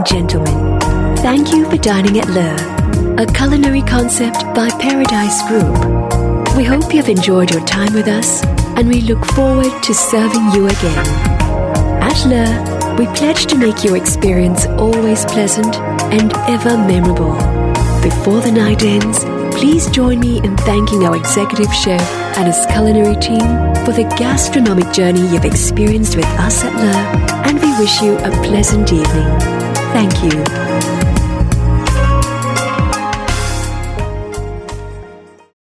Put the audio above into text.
and gentlemen, thank you for dining at Le, a culinary concept by Paradise Group. We hope you've enjoyed your time with us, and we look forward to serving you again. At Le, we pledge to make your experience always pleasant and ever memorable. Before the night ends, please join me in thanking our executive chef and his culinary team for the gastronomic journey you've experienced with us at Le, and we wish you a pleasant evening. Thank you.